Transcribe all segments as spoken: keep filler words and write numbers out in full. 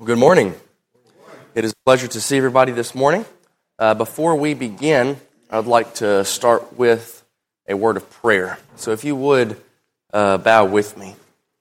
Good morning. It is a pleasure to see everybody this morning. Uh, before we begin, I'd like to start with a word of prayer. So if you would uh, bow with me.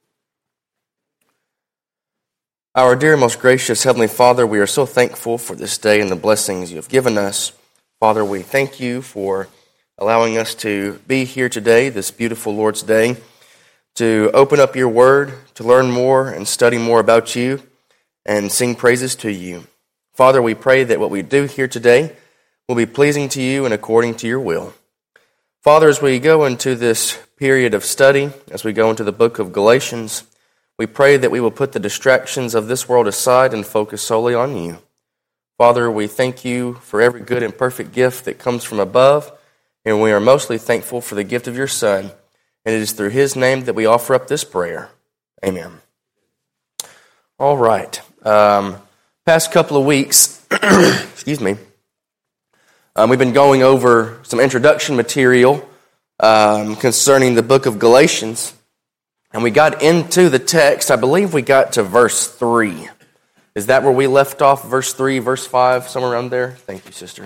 Our dear, most gracious Heavenly Father, we are so thankful for this day and the blessings you have given us. Father, we thank you for allowing us to be here today, this beautiful Lord's Day, to open up your word, to learn more and study more about you, and sing praises to you. Father, we pray that what we do here today will be pleasing to you and according to your will. Father, as we go into this period of study, as we go into the book of Galatians, we pray that we will put the distractions of this world aside and focus solely on you. Father, we thank you for every good and perfect gift that comes from above, and we are mostly thankful for the gift of your Son, and it is through his name that we offer up this prayer. Amen. All right. Um, past couple of weeks, excuse me, um, we've been going over some introduction material um, concerning the book of Galatians, and we got into the text. I believe we got to verse three. Is that where we left off? Verse three, verse five, somewhere around there? Thank you, sister.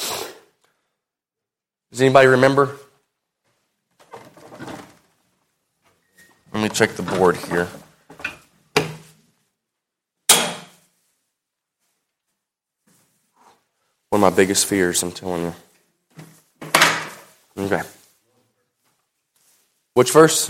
Does anybody remember? Let me check the board here. One of my biggest fears, I'm telling you. Okay. Which verse?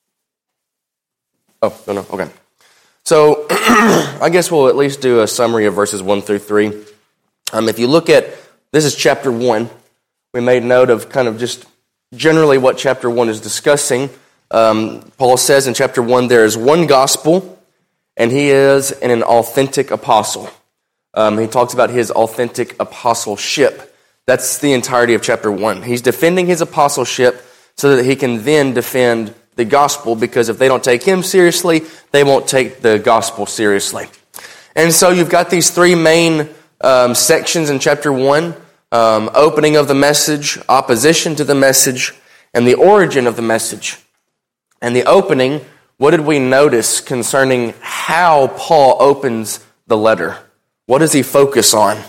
Oh, no, no, okay. So, I guess we'll at least do a summary of verses one through three. Um, if you look at, this is chapter one. We made note of kind of just generally what chapter one is discussing. Um, Paul says in chapter one, there is one gospel, and he is an authentic apostle. Um, he talks about his authentic apostleship. That's the entirety of chapter one. He's defending his apostleship so that he can then defend the gospel, because if they don't take him seriously, they won't take the gospel seriously. And so you've got these three main um, sections in chapter one. Um, opening of the message, opposition to the message, and the origin of the message. And the opening, what did we notice concerning how Paul opens the letter? What does he focus on?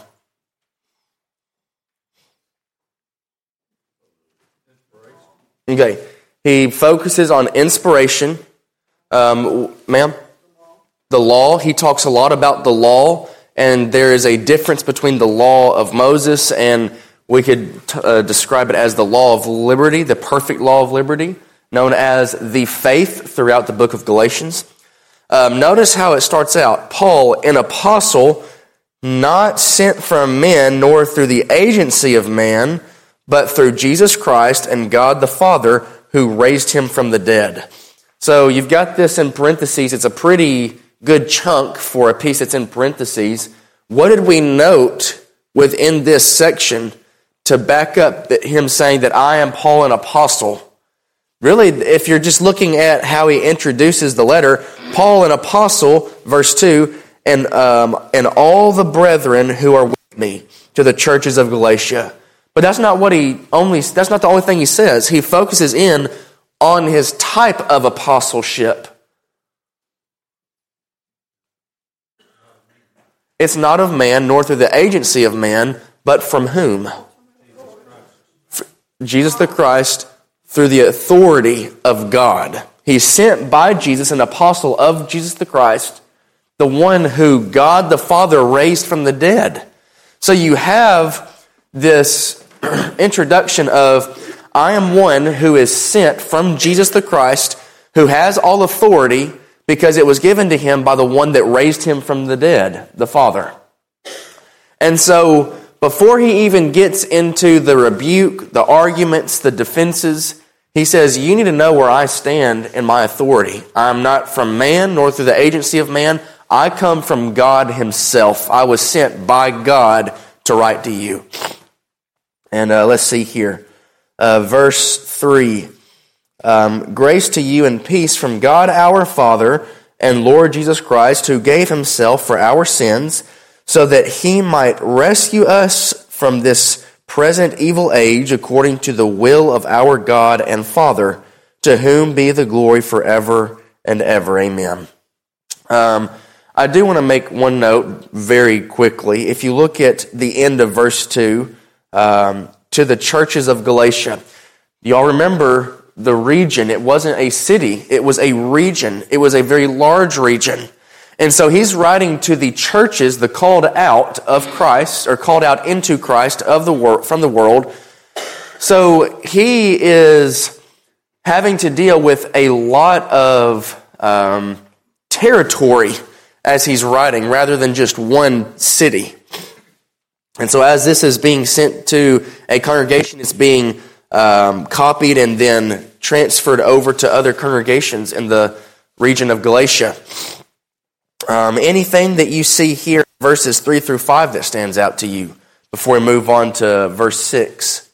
Okay, he focuses on inspiration. Um, ma'am? The law. He talks a lot about the law, and there is a difference between the law of Moses, and we could uh, describe it as the law of liberty, the perfect law of liberty, known as the faith throughout the book of Galatians. Um, notice how it starts out. Paul, an apostle, not sent from men, nor through the agency of man, but through Jesus Christ and God the Father, who raised him from the dead. So you've got this in parentheses. It's a pretty good chunk for a piece that's in parentheses. What did we note within this section to back up that him saying that I am Paul, an apostle? Really, if you're just looking at how he introduces the letter, Paul, an apostle, verse two, and um, and all the brethren who are with me to the churches of Galatia. But that's not what he only. That's not the only thing he says. He focuses in on his type of apostleship. It's not of man, nor through the agency of man, but from whom? Jesus the Christ, through the authority of God. He's sent by Jesus, an apostle of Jesus the Christ, the one who God the Father raised from the dead. So you have this introduction of, I am one who is sent from Jesus the Christ, who has all authority, because it was given to him by the one that raised him from the dead, the Father. And so, before he even gets into the rebuke, the arguments, the defenses, he says, you need to know where I stand in my authority. I am not from man, nor through the agency of man. I come from God himself. I was sent by God to write to you. And uh, let's see here. Uh, verse three. Um, Grace to you and peace from God our Father and Lord Jesus Christ, who gave himself for our sins, so that he might rescue us from this present evil age, according to the will of our God and Father, to whom be the glory forever and ever. Amen. Um, I do want to make one note very quickly. If you look at the end of verse two, um, to the churches of Galatia, y'all remember the region. It wasn't a city. It was a region. It was a very large region. And so he's writing to the churches, the called out of Christ, or called out into Christ of the wor- from the world. So he is having to deal with a lot of um, territory as he's writing, rather than just one city. And so as this is being sent to a congregation, it's being um, copied and then transferred over to other congregations in the region of Galatia. Um, anything that you see here, verses three through five, that stands out to you before we move on to verse six?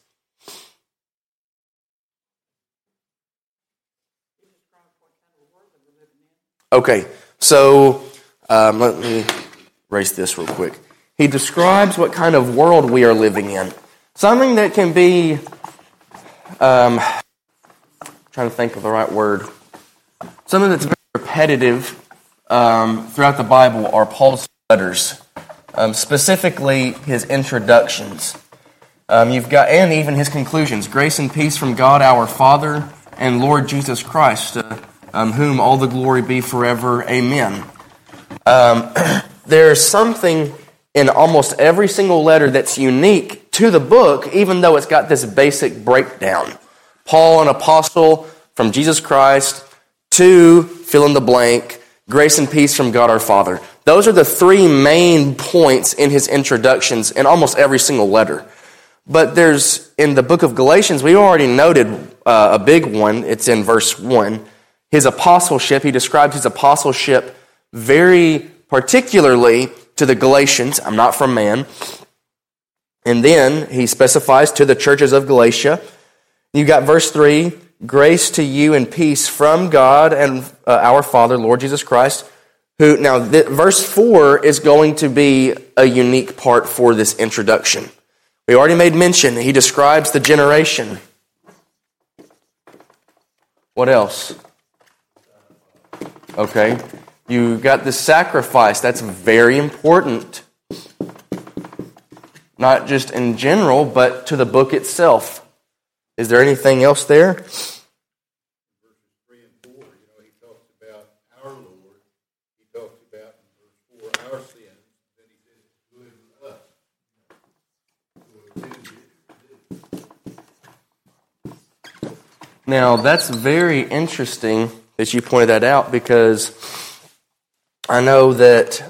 Okay, so um, let me erase this real quick. He describes what kind of world we are living in. Something that can be, um, trying to think of the right word, something that's very repetitive um, throughout the Bible are Paul's letters, um, specifically his introductions. Um, you've got, and even his conclusions. Grace and peace from God our Father and Lord Jesus Christ, uh, um, whom all the glory be forever. Amen. Um, there's something in almost every single letter that's unique to the book, even though it's got this basic breakdown. Paul, an apostle from Jesus Christ, to fill in the blank, grace and peace from God our Father. Those are the three main points in his introductions in almost every single letter. But there's, in the book of Galatians, we already noted uh, a big one. It's in verse one. His apostleship, he describes his apostleship very particularly to the Galatians. I'm not from man. And then he specifies to the churches of Galatia. You got verse three, grace to you and peace from God and uh, our Father, Lord Jesus Christ. Who now, th- verse four is going to be a unique part for this introduction. We already made mention. He describes the generation. What else? Okay. You got the sacrifice. That's very important. Not just in general, but to the book itself. Is there anything else there? Verses three and four, you know, he talks about our Lord. He talks about in verse four our sins. Then he says it's good with us. Now, that's very interesting that you pointed that out, because I know that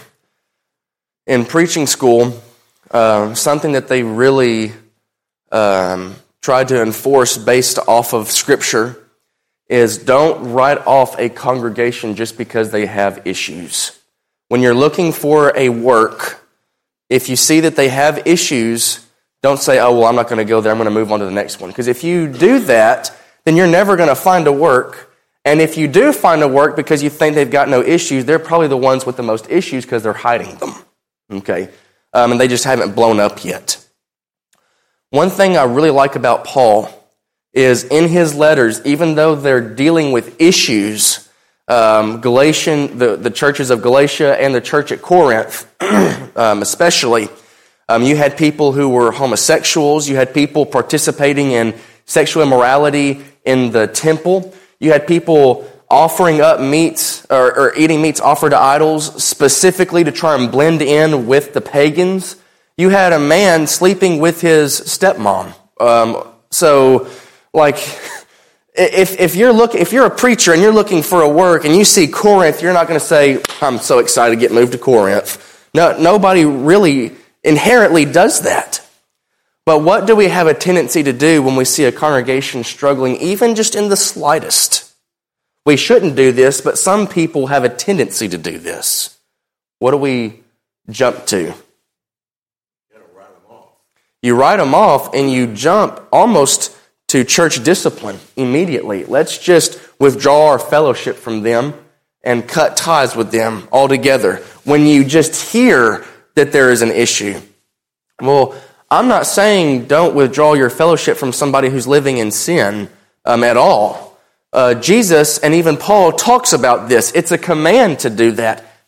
in preaching school, uh, something that they really um, try to enforce based off of Scripture is don't write off a congregation just because they have issues. When you're looking for a work, if you see that they have issues, don't say, oh, well, I'm not going to go there, I'm going to move on to the next one. Because if you do that, then you're never going to find a work. And if you do find a work because you think they've got no issues, they're probably the ones with the most issues because they're hiding them. Okay? Um, and they just haven't blown up yet. One thing I really like about Paul is in his letters, even though they're dealing with issues, um, Galatian, the, the churches of Galatia and the church at Corinth, um, especially, um, you had people who were homosexuals. You had people participating in sexual immorality in the temple. You had people offering up meats or, or eating meats offered to idols specifically to try and blend in with the pagans. You had a man sleeping with his stepmom. Um, so, like, if if you're look if you're a preacher and you're looking for a work and you see Corinth, you're not going to say, "I'm so excited to get moved to Corinth." No, nobody really inherently does that. But what do we have a tendency to do when we see a congregation struggling, even just in the slightest? We shouldn't do this, but some people have a tendency to do this. What do we jump to? You gotta write them off. You write them off and you jump almost to church discipline immediately. Let's just withdraw our fellowship from them and cut ties with them altogether when you just hear that there is an issue. Well, I'm not saying don't withdraw your fellowship from somebody who's living in sin um, at all. Uh, Jesus and even Paul talks about this. It's a command to do that.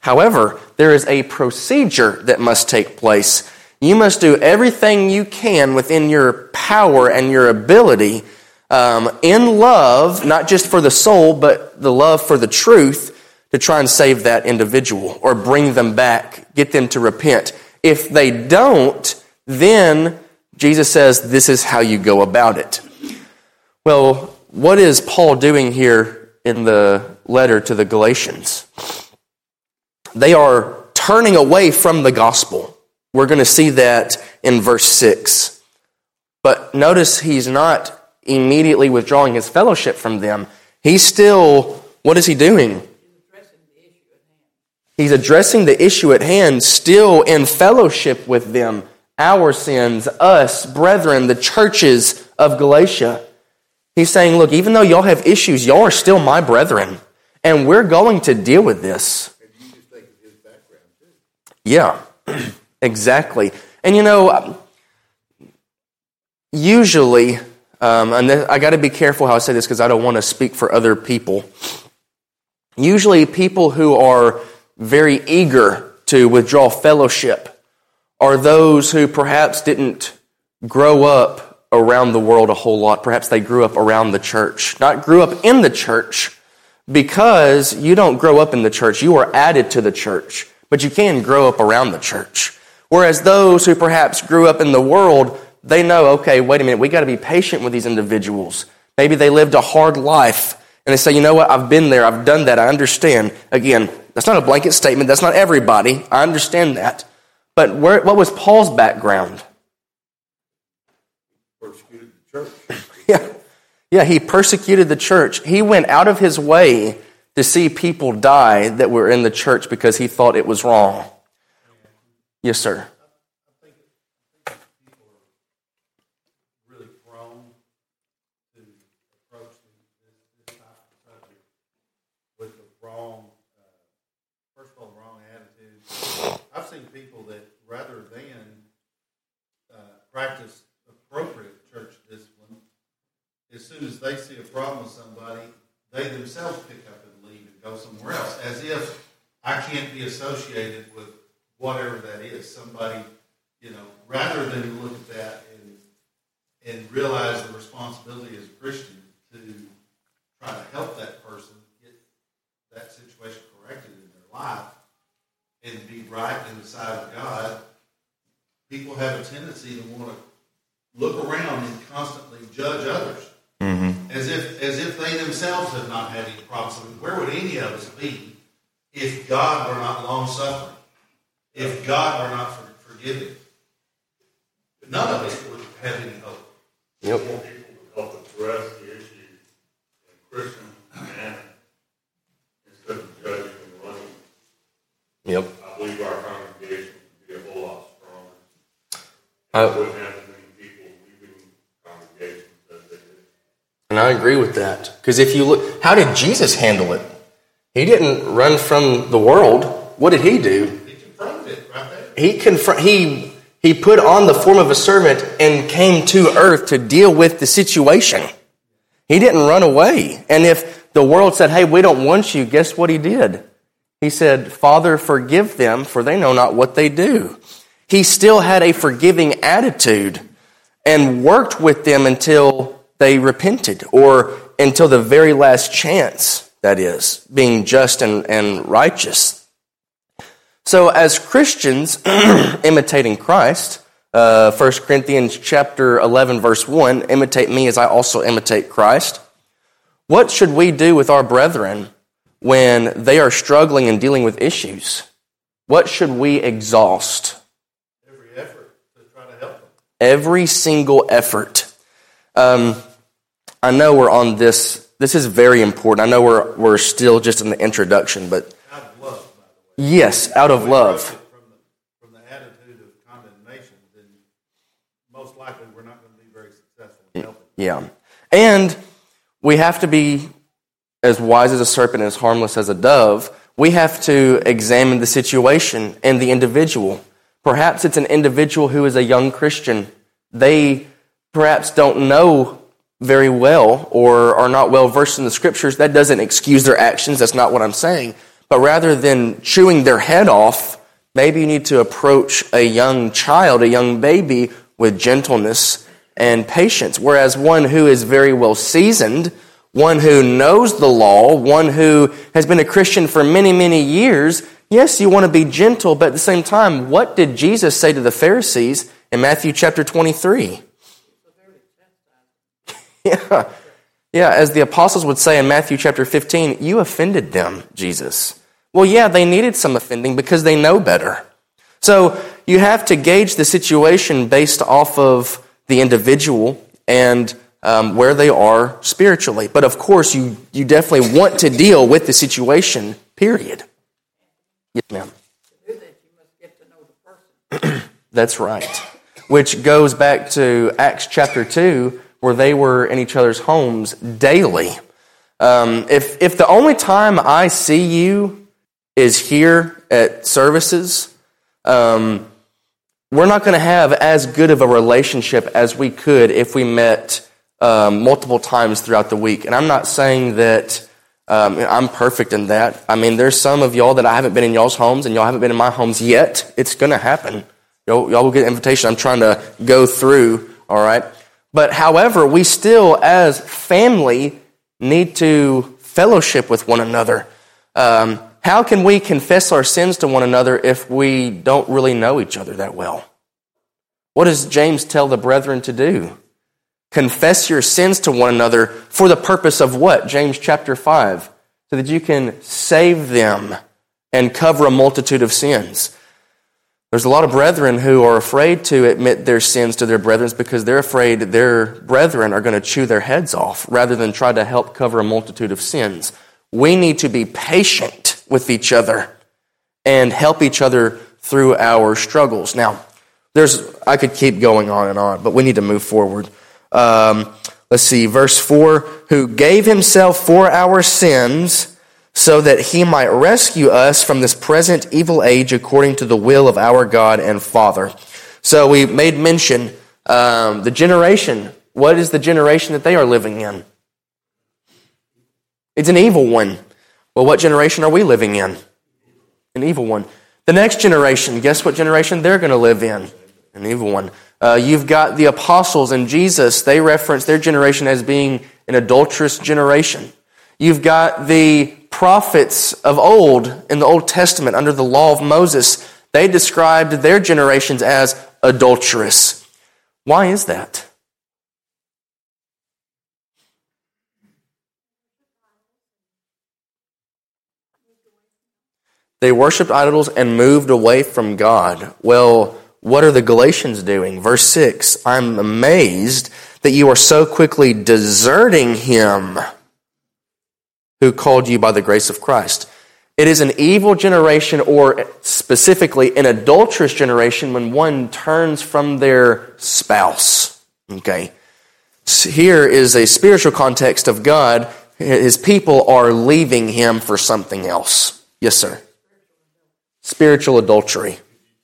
However, there is a procedure that must take place. You must do everything you can within your power and your ability um, in love, not just for the soul, but the love for the truth, to try and save that individual or bring them back, get them to repent. If they don't, then Jesus says this is how you go about it. Well, what is Paul doing here in the letter to the Galatians? They are turning away from the gospel. We're going to see that in verse six. But notice he's not immediately withdrawing his fellowship from them. He's still, what is he doing? He's addressing the issue at hand, still in fellowship with them. Our sins, us, brethren, the churches of Galatia. He's saying, look, even though y'all have issues, y'all are still my brethren. And we're going to deal with this. And you just think of his background, too. Yeah, exactly. And you know, usually, um, and I got to be careful how I say this because I don't want to speak for other people. Usually people who are very eager to withdraw fellowship are those who perhaps didn't grow up around the world a whole lot. Perhaps they grew up around the church. Not grew up in the church, because you don't grow up in the church. You are added to the church, but you can grow up around the church. Whereas those who perhaps grew up in the world, they know, okay, wait a minute, we got to be patient with these individuals. Maybe they lived a hard life, and they say, you know what, I've been there, I've done that, I understand. Again, that's not a blanket statement, that's not everybody, I understand that. But where, what was Paul's background? Persecuted the church. Yeah. Yeah, he persecuted the church. He went out of his way to see people die that were in the church because he thought it was wrong. Yes, sir. I think, I think people are really prone to approach this, this type of subject with the wrong, uh, first of all, the wrong attitude. I've seen people that rather than uh, practice appropriate church discipline, as soon as they see a problem with somebody, they themselves pick up and leave and go somewhere else, as if I can't be associated with whatever that is. Somebody, you know, rather than look at that and and realize the responsibility as a Christian to try to help that person get that situation corrected in their life and be right in the sight of God, people have a tendency to want to look around and constantly judge others. Mm-hmm. As if as if they themselves have not had any problems. I mean, where would any of us be if God were not long-suffering? If God were not for, forgiving? None of us would have any hope. Yep. More people would help address the issue in a Christian manner instead of judging and running. Yep. I believe our congregation would be a whole lot stronger. I We wouldn't have as many people leaving congregations as they did. And I agree with that. Because if you look, how did Jesus handle it? He didn't run from the world. What did he do? He confronted it right there. He confront. He he put on the form of a servant and came to earth to deal with the situation. He didn't run away. And if the world said, "Hey, we don't want you," guess what he did? He said, "Father, forgive them, for they know not what they do." He still had a forgiving attitude and worked with them until they repented, or until the very last chance, that is, being just and, and righteous. So as Christians imitating Christ, uh, First Corinthians chapter eleven, verse one, imitate me as I also imitate Christ. What should we do with our brethren when they are struggling and dealing with issues? What should we exhaust? Every effort to try to help them. Every single effort. Um, I know we're on this. This is very important. I know we're we're still just in the introduction, but Out of love, by the way. yes, out of If we love. approach it From the, from the attitude of condemnation, then most likely we're not going to be very successful in helping. Yeah. And we have to be as wise as a serpent and as harmless as a dove. We have to examine the situation and the individual. Perhaps it's an individual who is a young Christian. They perhaps don't know very well or are not well versed in the scriptures. That doesn't excuse their actions. That's not what I'm saying. But rather than chewing their head off, maybe you need to approach a young child, a young baby, with gentleness and patience. Whereas one who is very well seasoned, one who knows the law, one who has been a Christian for many, many years, yes, you want to be gentle, but at the same time, what did Jesus say to the Pharisees in Matthew chapter twenty-three? Yeah, yeah, as the apostles would say in Matthew chapter fifteen, you offended them, Jesus. Well, yeah, they needed some offending because they know better. So you have to gauge the situation based off of the individual and um, where they are spiritually. But of course, you, you definitely want to deal with the situation, period. Yes, ma'am. To do that, you must get to know the person. That's right. Which goes back to Acts chapter two, where they were in each other's homes daily. Um, if if the only time I see you is here at services, um, we're not going to have as good of a relationship as we could if we met um, multiple times throughout the week. And I'm not saying that um, I'm perfect in that. I mean, there's some of y'all that I haven't been in y'all's homes, and y'all haven't been in my homes yet. It's going to happen. Y'all, y'all will get an invitation. I'm trying to go through, all right? But however, we still, as family, need to fellowship with one another. Um, how can we confess our sins to one another if we don't really know each other that well? What does James tell the brethren to do? Confess your sins to one another for the purpose of what? James chapter five. So that you can save them and cover a multitude of sins. There's a lot of brethren who are afraid to admit their sins to their brethren because they're afraid their brethren are going to chew their heads off rather than try to help cover a multitude of sins. We need to be patient with each other and help each other through our struggles. Now, there's I could keep going on and on, but we need to move forward. Um, let's see, verse four, who gave himself for our sins so that he might rescue us from this present evil age according to the will of our God and Father. So we made mention, um, the generation. What is the generation that they are living in? It's an evil one. Well, what generation are we living in? An evil one. The next generation, guess what generation they're going to live in? An evil one. Uh, you've got the apostles and Jesus. They reference their generation as being an adulterous generation. You've got the prophets of old in the Old Testament under the law of Moses. They described their generations as adulterous. Why is that? They worshipped idols and moved away from God. Well, what are the Galatians doing? Verse six, I'm amazed that you are so quickly deserting him who called you by the grace of Christ. It is an evil generation, or specifically an adulterous generation, when one turns from their spouse. Okay. So here is a spiritual context of God. His people are leaving him for something else. Yes, sir. Spiritual adultery.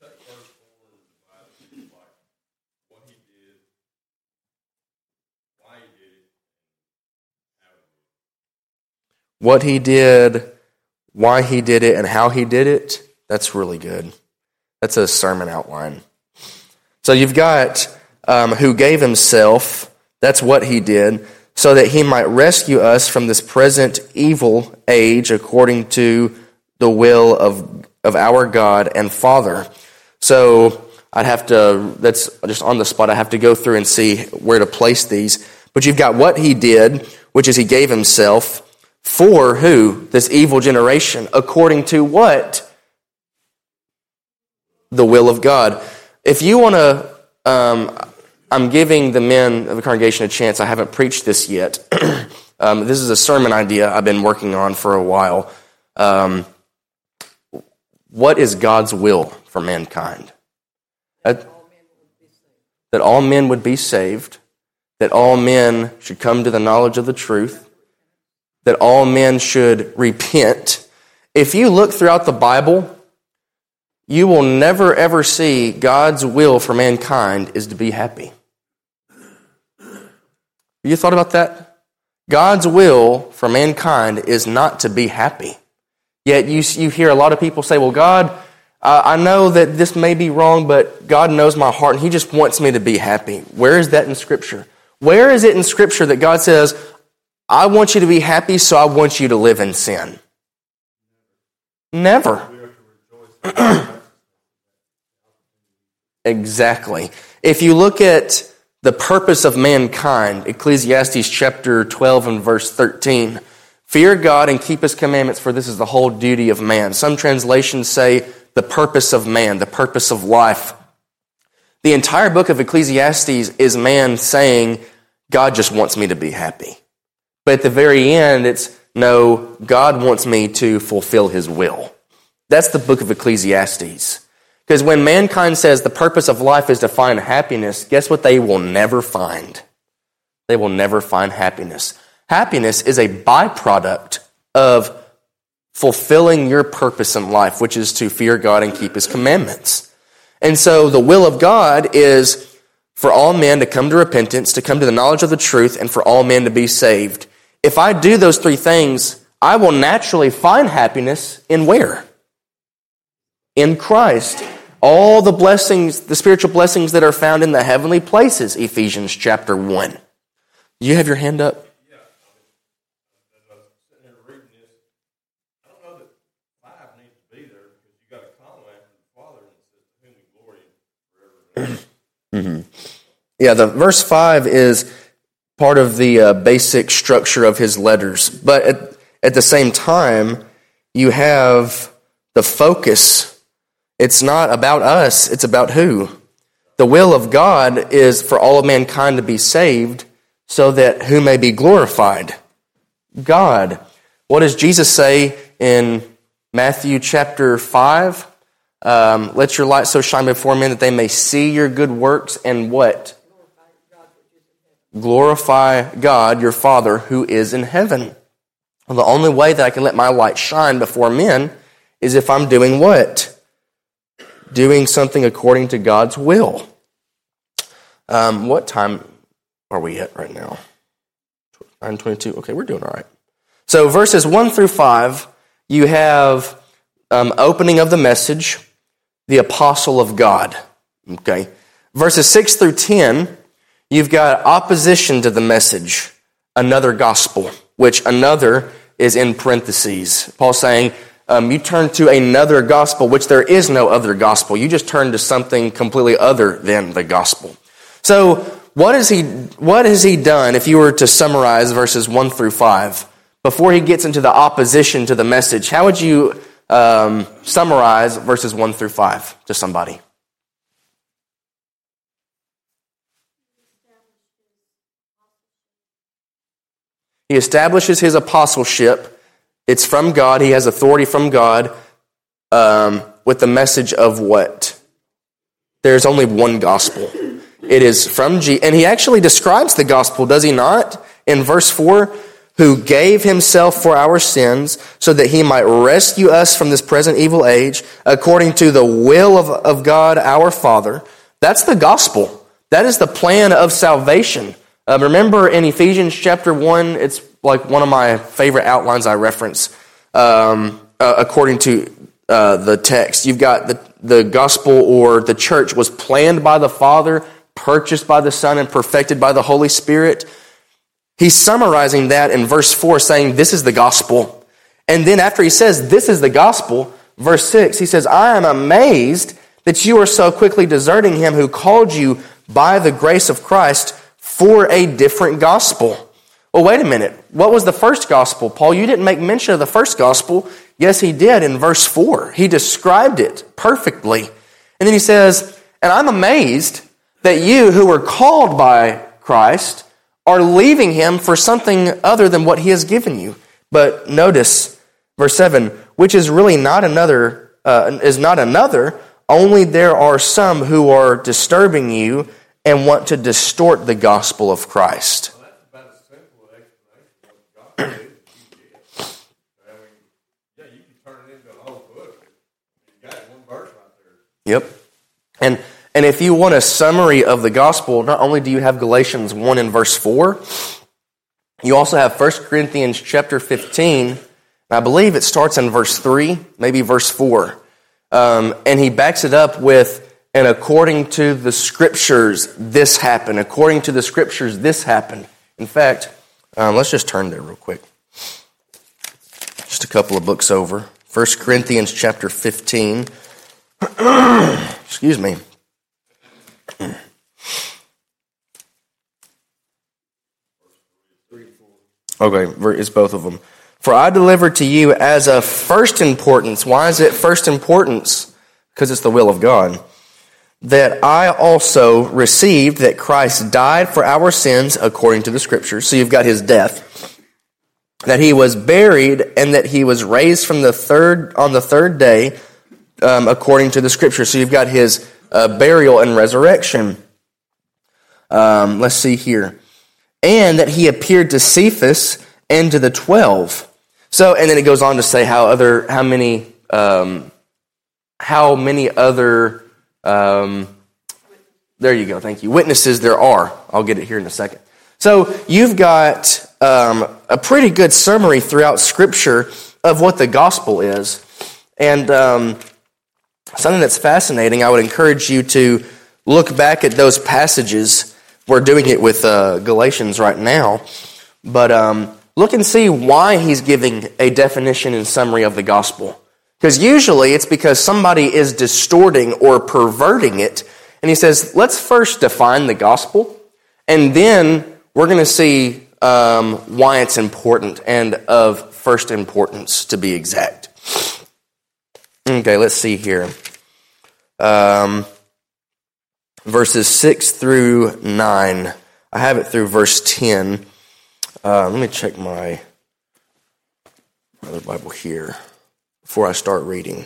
What he did, why he did it, and how he did it, that's really good. That's a sermon outline. So you've got um, who gave himself, that's what he did, so that he might rescue us from this present evil age according to the will of, of our God and Father. So I'd have to, that's just on the spot, I have to go through and see where to place these. But you've got what he did, which is he gave himself. For who? This evil generation. According to what? The will of God. If you want to, um, I'm giving the men of the congregation a chance. I haven't preached this yet. um, this is a sermon idea I've been working on for a while. Um, what is God's will for mankind? That, that all men would be saved. That all men should come to the knowledge of the truth. That all men should repent. If you look throughout the Bible, you will never ever see God's will for mankind is to be happy. Have you thought about that? God's will for mankind is not to be happy. Yet you, you hear a lot of people say, well, God, uh, I know that this may be wrong, but God knows my heart, and He just wants me to be happy. Where is that in Scripture? Where is it in Scripture that God says, I want you to be happy, so I want you to live in sin? Never. Exactly. If you look at the purpose of mankind, Ecclesiastes chapter twelve and verse thirteen, fear God and keep His commandments, for this is the whole duty of man. Some translations say the purpose of man, the purpose of life. The entire book of Ecclesiastes is man saying, God just wants me to be happy. But at the very end, it's, no, God wants me to fulfill His will. That's the book of Ecclesiastes. Because when mankind says the purpose of life is to find happiness, guess what they will never find? They will never find happiness. Happiness is a byproduct of fulfilling your purpose in life, which is to fear God and keep His commandments. And so the will of God is for all men to come to repentance, to come to the knowledge of the truth, and for all men to be saved. If I do those three things, I will naturally find happiness in where? In Christ. All the blessings, the spiritual blessings that are found in the heavenly places, Ephesians chapter one. You have your hand up? Yeah, as I was sitting here reading this, I don't know that five needs to be there because you got a comma after the Father and it says, to whom we glory forever. Mm-hmm. Yeah, the verse five is part of the uh, basic structure of his letters. But at, at the same time, you have the focus. It's not about us, it's about who? The will of God is for all of mankind to be saved so that who may be glorified? God. What does Jesus say in Matthew chapter five? Um, Let your light so shine before men that they may see your good works and what? Glorify God, your Father, who is in heaven. Well, the only way that I can let my light shine before men is if I'm doing what? Doing something according to God's will. Um, what time are we at right now? nine twenty-two. Okay, we're doing all right. So verses one through five, you have um, opening of the message, the apostle of God. Okay. Verses six through ten, you've got opposition to the message, another gospel, which another is in parentheses. Paul's saying, Um, you turn to another gospel, which there is no other gospel. You just turn to something completely other than the gospel. So what has he, what has he done, if you were to summarize verses one through five, before he gets into the opposition to the message? How would you um, summarize verses one through five to somebody? He establishes his apostleship. It's from God. He has authority from God um, with the message of what? There's only one gospel. It is from Jesus. And he actually describes the gospel, does he not? In verse four, who gave himself for our sins so that he might rescue us from this present evil age according to the will of, of God our Father. That's the gospel. That is the plan of salvation. Uh, remember in Ephesians chapter one, it's like one of my favorite outlines I reference um, uh, according to uh, the text. You've got the, the gospel or the church was planned by the Father, purchased by the Son, and perfected by the Holy Spirit. He's summarizing that in verse four, saying this is the gospel. And then after he says this is the gospel, verse six, he says, I am amazed that you are so quickly deserting him who called you by the grace of Christ for a different gospel. Well, wait a minute. What was the first gospel? Paul, you didn't make mention of the first gospel. Yes, he did in verse four. He described it perfectly. And then he says, and I'm amazed that you who were called by Christ are leaving him for something other than what he has given you. But notice verse seven, which is really not another, uh, is not another, only there are some who are disturbing you and want to distort the gospel of Christ. Well, that's about a simple explanation of what the gospel is that you did. I mean, yeah, you can turn it into a whole book. You got one verse right there. Yep. And and if you want a summary of the gospel, not only do you have Galatians one and verse four, you also have First Corinthians chapter fifteen I believe it starts in verse three, maybe verse four. Um, and he backs it up with, and according to the Scriptures, this happened. According to the Scriptures, this happened. In fact, um, let's just turn there real quick. Just a couple of books over. First Corinthians chapter fifteen. Excuse me. Okay, it's both of them. For I delivered to you as of first importance. Why is it first importance? Because it's the will of God. That I also received that Christ died for our sins according to the Scriptures. So you've got his death. That he was buried and that he was raised from the third on the third day um, according to the Scriptures. So you've got his uh, burial and resurrection. Um, let's see here. And that he appeared to Cephas and to the twelve. So, and then it goes on to say how other, how many, um, how many other, um, there you go, thank you, witnesses there are. I'll get it here in a second. So you've got um, a pretty good summary throughout Scripture of what the gospel is. And um, something that's fascinating, I would encourage you to look back at those passages. We're doing it with uh, Galatians right now. But um, look and see why he's giving a definition and summary of the gospel. Because usually it's because somebody is distorting or perverting it. And he says, let's first define the gospel. And then we're going to see um, why it's important and of first importance, to be exact. Okay, let's see here. Um, verses six through nine. I have it through verse ten. Uh, let me check my other Bible here before I start reading.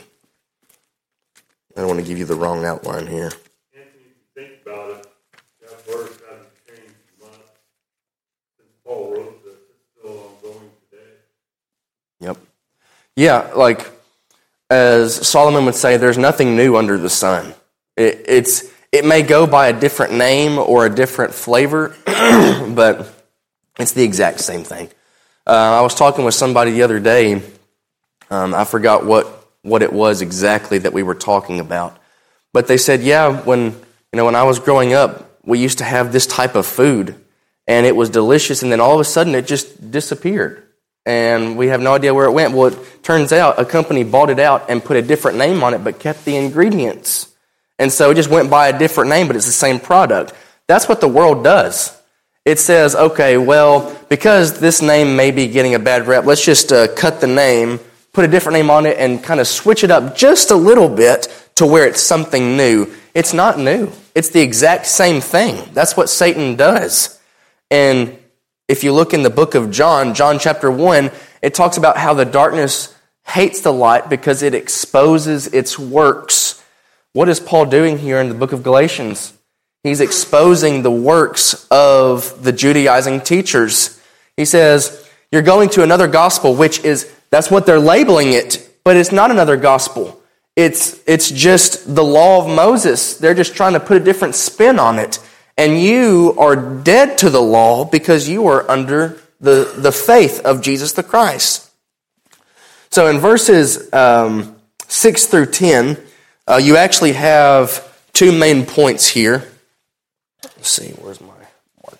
I don't want to give you the wrong outline here. Anthony, if you think about it, that verse hasn't changed much since Paul wrote this. It's still ongoing today. Yep. Yeah, like as Solomon would say, there's nothing new under the sun. It, it's it may go by a different name or a different flavor, but it's the exact same thing. Uh, I was talking with somebody the other day. Um, I forgot what, what it was exactly that we were talking about. But they said, yeah, when you know when I was growing up, we used to have this type of food, and it was delicious, and then all of a sudden it just disappeared. And we have no idea where it went. Well, it turns out a company bought it out and put a different name on it, but kept the ingredients. And so it just went by a different name, but it's the same product. That's what the world does. It says, okay, well, because this name may be getting a bad rep, let's just uh, cut the name, put a different name on it, and kind of switch it up just a little bit to where it's something new. It's not new. It's the exact same thing. That's what Satan does. And if you look in the book of John, John chapter one, it talks about how the darkness hates the light because it exposes its works. What is Paul doing here in the book of Galatians? He's exposing the works of the Judaizing teachers. He says, you're going to another gospel, which is, that's what they're labeling it, but it's not another gospel. It's, it's just the law of Moses. They're just trying to put a different spin on it. And you are dead to the law because you are under the, the faith of Jesus the Christ. So in verses um, six through ten, uh, you actually have two main points here. Let's see, where's my marker?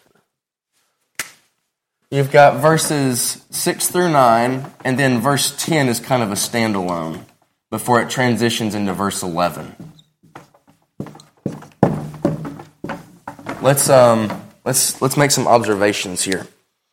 You've got verses six through nine, and then verse ten is kind of a standalone before it transitions into verse eleven. Let's um let's let's make some observations here.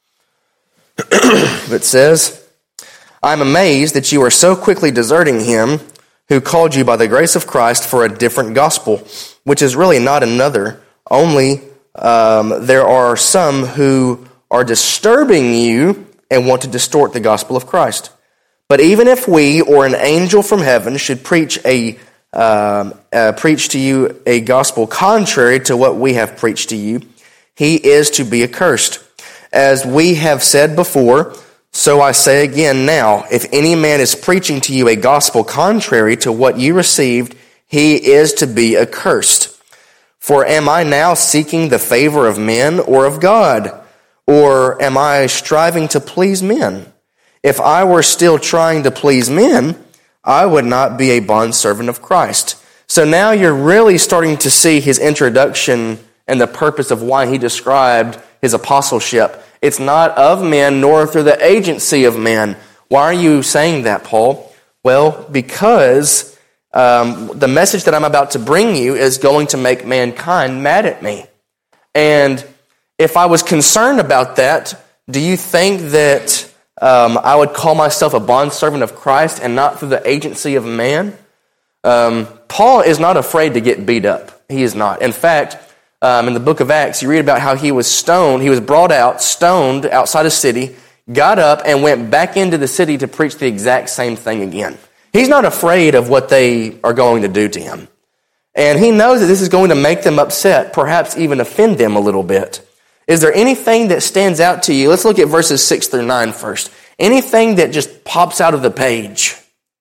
It says, I'm amazed that you are so quickly deserting him who called you by the grace of Christ for a different gospel, which is really not another. Only um, there are some who are disturbing you and want to distort the gospel of Christ. But even if we or an angel from heaven should preach a um, uh, preach to you a gospel contrary to what we have preached to you, he is to be accursed. As we have said before, so I say again now, if any man is preaching to you a gospel contrary to what you received, he is to be accursed. For am I now seeking the favor of men or of God? Or am I striving to please men? If I were still trying to please men, I would not be a bondservant of Christ. So now you're really starting to see his introduction and the purpose of why he described his apostleship. It's not of men, nor through the agency of men. Why are you saying that, Paul? Well, because um, the message that I'm about to bring you is going to make mankind mad at me. And if I was concerned about that, do you think that um, I would call myself a bondservant of Christ and not through the agency of man? Um, Paul is not afraid to get beat up. He is not. In fact, um, in the book of Acts, you read about how he was stoned. He was brought out, stoned outside a city, got up, and went back into the city to preach the exact same thing again. He's not afraid of what they are going to do to him. And he knows that this is going to make them upset, perhaps even offend them a little bit. Is there anything that stands out to you? Let's look at verses six through nine first. Anything that just pops out of the page?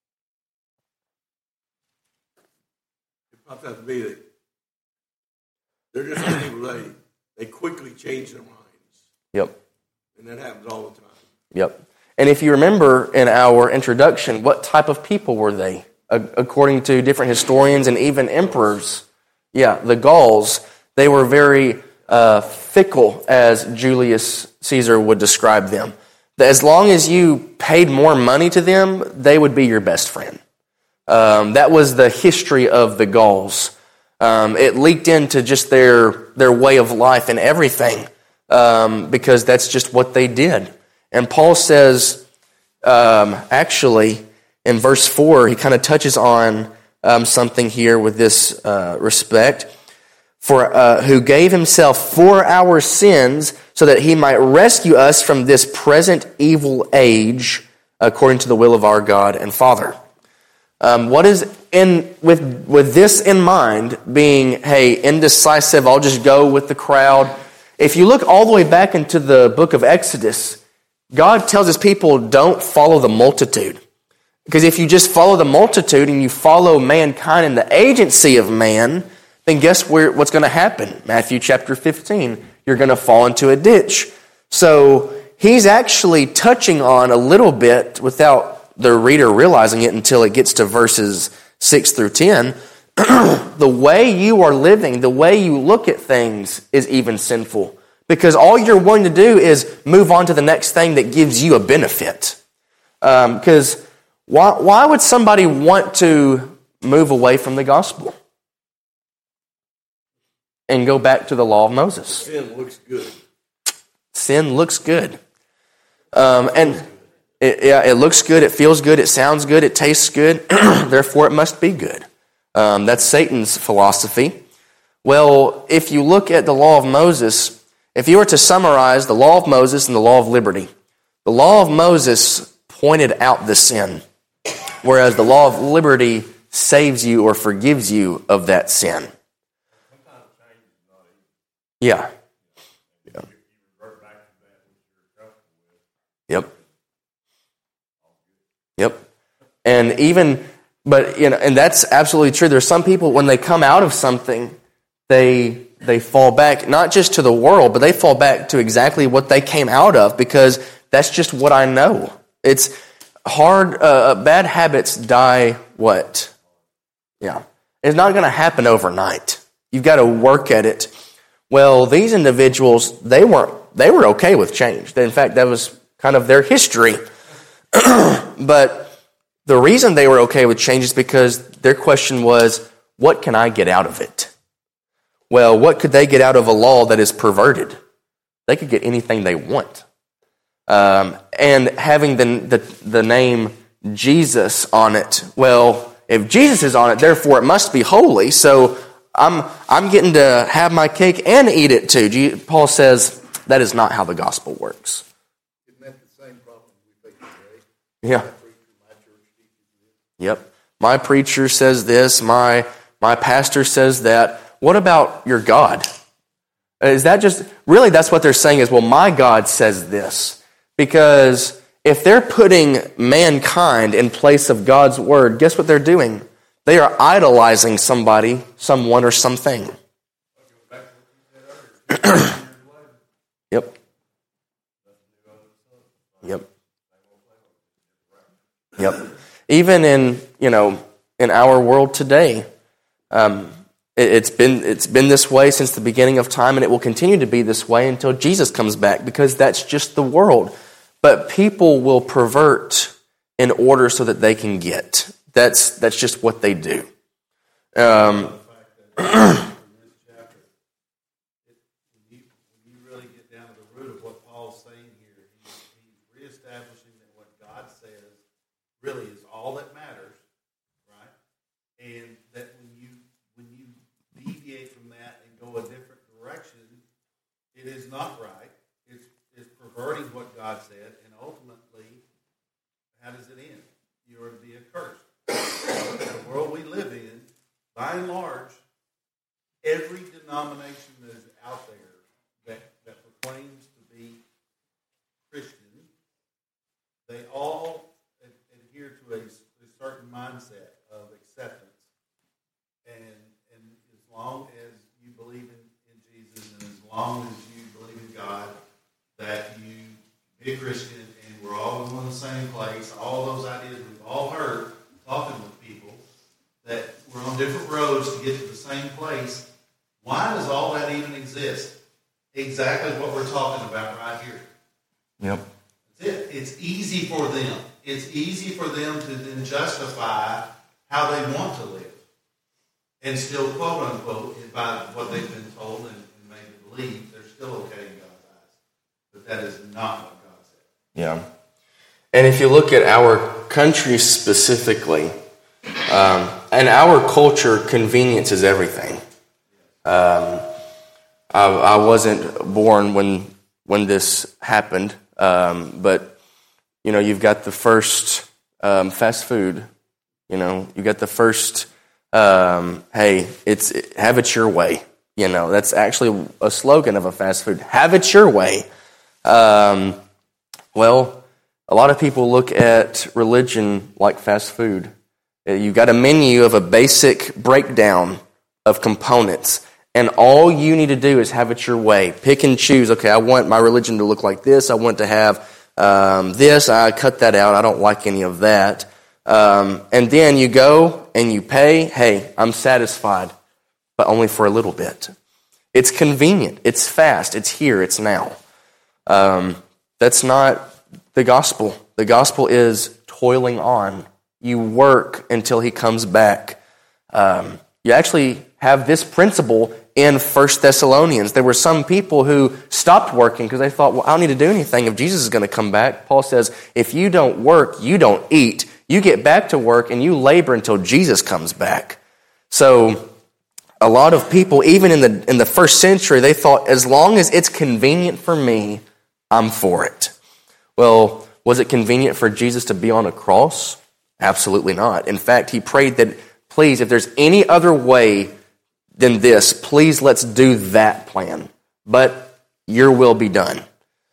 It pops out to me that they're just some people, they, they quickly change their minds. Yep. And that happens all the time. Yep. And if you remember in our introduction, what type of people were they? According to different historians and even emperors, yeah, the Gauls, they were very uh, fickle, as Julius Caesar would describe them. That as long as you paid more money to them, they would be your best friend. Um, that was the history of the Gauls. Um, it leaked into just their their way of life and everything, um, because that's just what they did. And Paul says, um, actually, in verse four, he kind of touches on um, something here with this uh, respect. For uh, who gave himself for our sins so that he might rescue us from this present evil age according to the will of our God and Father. Um, what is in with with this in mind, being, hey, indecisive, I'll just go with the crowd. If you look all the way back into the book of Exodus, God tells his people, don't follow the multitude. Because if you just follow the multitude and you follow mankind and the agency of man, then guess where what's going to happen? Matthew chapter fifteen, you're going to fall into a ditch. So he's actually touching on a little bit without the reader realizing it until it gets to verses six through ten. The way you are living, the way you look at things is even sinful. Because all you're wanting to do is move on to the next thing that gives you a benefit. Um, because why, why would somebody want to move away from the gospel and go back to the law of Moses? Sin looks good. Sin looks good. Um, and it, yeah, it looks good, it feels good, it sounds good, it tastes good, therefore it must be good. Um, that's Satan's philosophy. Well, if you look at the law of Moses, if you were to summarize the law of Moses and the law of liberty, the law of Moses pointed out the sin, whereas the law of liberty saves you or forgives you of that sin. Yeah. Yeah. Yep. Yep. And even, but, you know, and that's absolutely true. There's some people, when they come out of something, they they fall back, not just to the world, but they fall back to exactly what they came out of, because that's just what I know. It's hard, uh, bad habits die what? Yeah. It's not going to happen overnight. You've got to work at it. Well, these individuals, they weren't, they were okay with change. In fact, that was kind of their history. But the reason they were okay with change is because their question was, what can I get out of it? Well, what could they get out of a law that is perverted? They could get anything they want. Um, and having the, the the name Jesus on it, well, if Jesus is on it, therefore it must be holy. So I'm I'm getting to have my cake and eat it too. Paul says that is not how the gospel works. Isn't that the same problem we face today? Yeah. Yep. My preacher says this. My my pastor says that. What about your God? Is that just, really that's what they're saying is, well, my God says this. Because if they're putting mankind in place of God's word, guess what they're doing? They are idolizing somebody, someone, or something. Yep. Yep. Yep. Even in, you know, in our world today, um, it, it's been it's been this way since the beginning of time, and it will continue to be this way until Jesus comes back, because that's just the world. But people will pervert in order so that they can get. That's that's just what they do. Um, really is all that matters, right? And that when you when you deviate from that and go a different direction, it is not right. It's it's perverting what God said, and ultimately, how does it end? You are to be accursed. In the world we live in, by and large, every denomination that is out there that, that proclaims to be Christian, they all adhere to a, a certain mindset of acceptance, and and as long as you believe in, in Jesus, and as long as you believe in God, that you be a Christian, and we're all going to the same place. All those ideas we've all heard talking with people, that we're on different roads to get to the same place. Why does all that even exist? Exactly what we're talking about right here. Yep. That's it. It's easy for them. It's easy for them to then justify how they want to live, and still, quote unquote, by what they've been told and, and made to believe, they're still okay in God's eyes. But that is not what God said. Yeah. And if you look at our country specifically, um, and our culture, convenience is everything. Um, I, I wasn't born when when this happened, um, but you know, you've got the first um, fast food. You know, you got the first, um, hey, it's have it your way. You know, that's actually a slogan of a fast food. Have it your way. Um, well, a lot of people look at religion like fast food. You've got a menu of a basic breakdown of components, and all you need to do is have it your way. Pick and choose. Okay, I want my religion to look like this. I want to have Um, this, I cut that out. I don't like any of that. Um, and then you go and you pay. Hey, I'm satisfied, but only for a little bit. It's convenient. It's fast. It's here. It's now. Um, that's not the gospel. The gospel is toiling on. You work until he comes back. Um, you actually have this principle in First Thessalonians. There were some people who stopped working because they thought, well, I don't need to do anything if Jesus is going to come back. Paul says, if you don't work, you don't eat. You get back to work and you labor until Jesus comes back. So a lot of people, even in the in the first century, they thought, as long as it's convenient for me, I'm for it. Well, was it convenient for Jesus to be on a cross? Absolutely not. In fact, he prayed that, please, if there's any other way than this, please let's do that plan. But your will be done.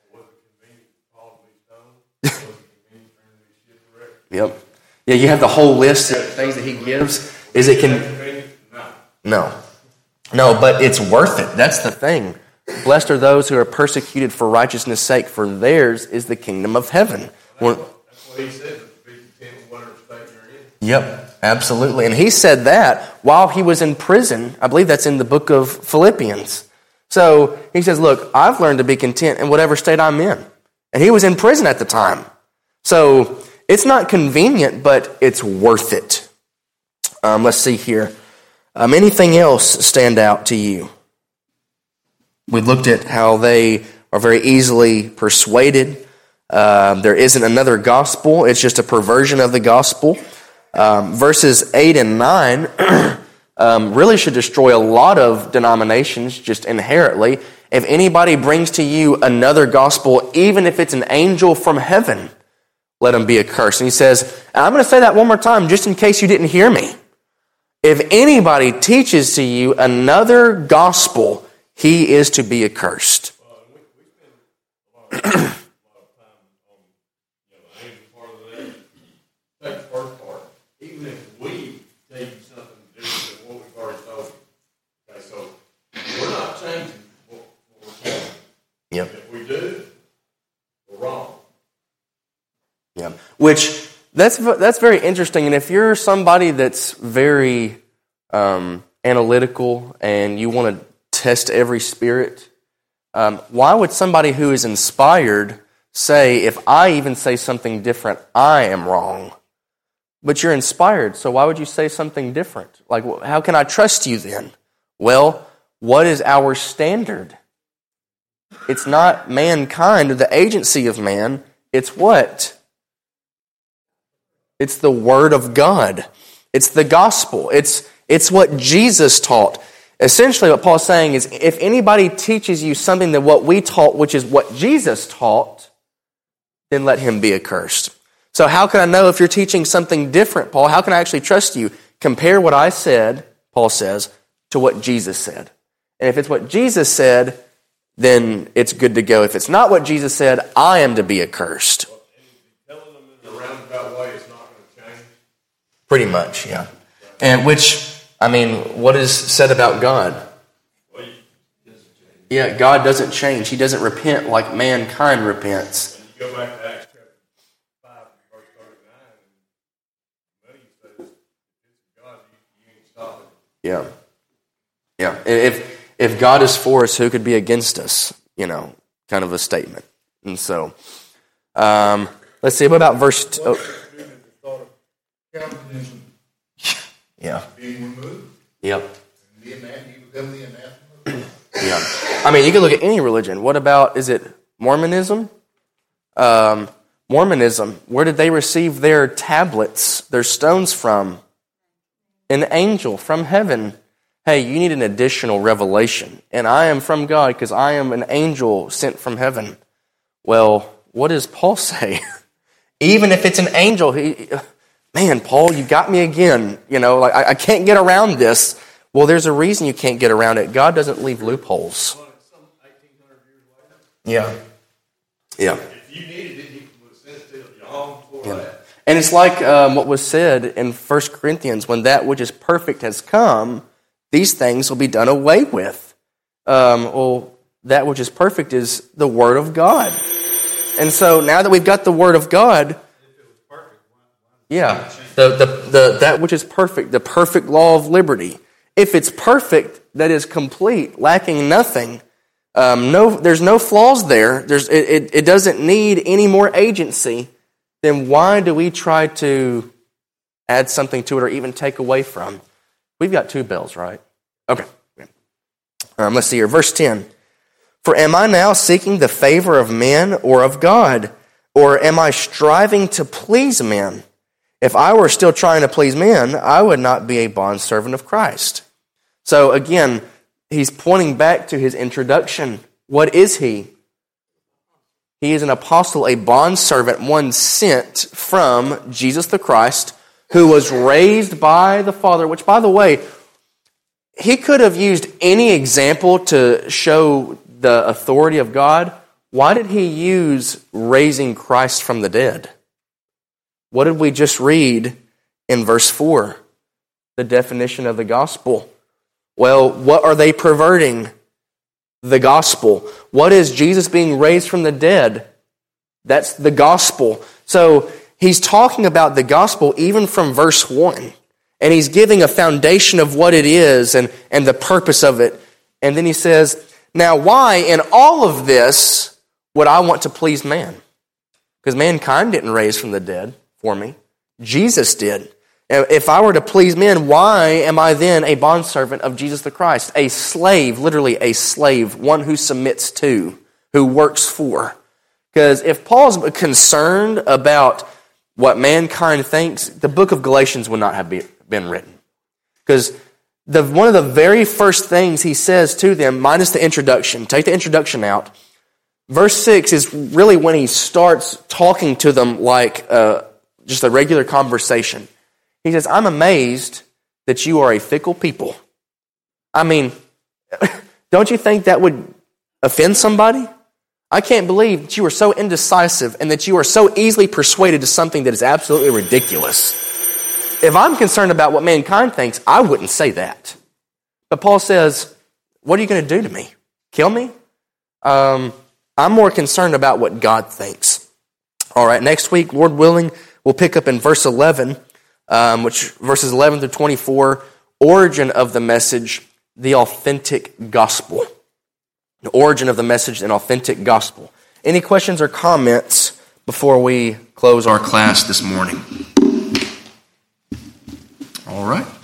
Yep. Yeah, you have the whole list of things that he gives. Is it can? No. No, but it's worth it. That's the thing. Blessed are those who are persecuted for righteousness' sake, for theirs is the kingdom of heaven. That's what he said. Be content with whatever state you're in. Yep. Absolutely. And he said that while he was in prison. I believe that's in the book of Philippians. So he says, look, I've learned to be content in whatever state I'm in. And he was in prison at the time. So it's not convenient, but it's worth it. Um, let's see here. Um, anything else stand out to you? We looked at how they are very easily persuaded. Uh, there isn't another gospel. It's just a perversion of the gospel. Um, verses eight and nine um, really should destroy a lot of denominations just inherently. If anybody brings to you another gospel, even if it's an angel from heaven, let him be accursed. And he says, and I'm going to say that one more time just in case you didn't hear me. If anybody teaches to you another gospel, he is to be accursed. Yep. If we do, we're wrong. Yeah. Which That's that's very interesting. And if you're somebody that's very um, analytical and you want to test every spirit, um, why would somebody who is inspired say, if I even say something different, I am wrong? But you're inspired, so why would you say something different? Like, how can I trust you then? Well, what is our standard? It's not mankind or the agency of man. It's what? It's the Word of God. It's the gospel. It's, it's what Jesus taught. Essentially what Paul's saying is, if anybody teaches you something that what we taught, which is what Jesus taught, then let him be accursed. So how can I know if you're teaching something different, Paul? How can I actually trust you? Compare what I said, Paul says, to what Jesus said. And if it's what Jesus said, then it's good to go. If it's not what Jesus said, I am to be accursed. Telling them in a roundabout way it's not going to change. Pretty much, yeah. And which, I mean, what is said about God? Well, he doesn't change. Yeah, God doesn't change. He doesn't repent like mankind repents. And you go back to Acts chapter five, verse thirty-nine, and Money says, if it's God, you, you ain't stopping. Yeah. Yeah. If if God is for us, who could be against us? You know, kind of a statement. And so, um, let's see. What about verse? T- oh. Calvinism Yeah. being removed. Yep. And the anathema, you become the anathema. Yeah. I mean, you can look at any religion. What about, is it Mormonism? Um, Mormonism, where did they receive their tablets, their stones from? An angel from heaven. Hey, you need an additional revelation. And I am from God because I am an angel sent from heaven. Well, what does Paul say? Even if it's an angel, he, man, Paul, you got me again. You know, like I, I can't get around this. Well, there's a reason you can't get around it. God doesn't leave loopholes. Yeah. Yeah. If you needed it, he would have sent it to you long before Yeah. that. And it's like um, what was said in First Corinthians, when that which is perfect has come, these things will be done away with. Um, well, that which is perfect is the Word of God. And so now that we've got the Word of God, yeah, the, the, the, that which is perfect, the perfect law of liberty. If it's perfect, that is complete, lacking nothing, um, no, there's no flaws there, there's, it, it, it doesn't need any more agency, then why do we try to add something to it or even take away from? We've got two bells, right? Okay. Um, let's see here. Verse ten. For am I now seeking the favor of men or of God? Or am I striving to please men? If I were still trying to please men, I would not be a bondservant of Christ. So again, he's pointing back to his introduction. What is he? He is an apostle, a bondservant, one sent from Jesus the Christ, who was raised by the Father, which, by the way, he could have used any example to show the authority of God. Why did he use raising Christ from the dead? What did we just read in verse four? The definition of the gospel. Well, what are they perverting? The gospel. What is Jesus being raised from the dead? That's the gospel. So he's talking about the gospel even from verse one. And he's giving a foundation of what it is and, and the purpose of it. And then he says, now why in all of this would I want to please man? Because mankind didn't raise from the dead for me. Jesus did. If I were to please men, why am I then a bondservant of Jesus the Christ? A slave, literally a slave, one who submits to, who works for. Because if Paul's concerned about what mankind thinks, the book of Galatians would not have been written. Because the one of the very first things he says to them, minus the introduction, take the introduction out, verse six is really when he starts talking to them like uh, just a regular conversation. He says, I'm amazed that you are a fickle people. I mean, don't you think that would offend somebody? I can't believe that you are so indecisive and that you are so easily persuaded to something that is absolutely ridiculous. If I'm concerned about what mankind thinks, I wouldn't say that. But Paul says, what are you going to do to me? Kill me? Um, I'm more concerned about what God thinks. All right, next week, Lord willing, we'll We'll pick up in verse eleven, um, which verses eleven through twenty-four, origin of the message, the authentic gospel. The origin of the message, an authentic gospel. Any questions or comments before we close our class this morning? All right.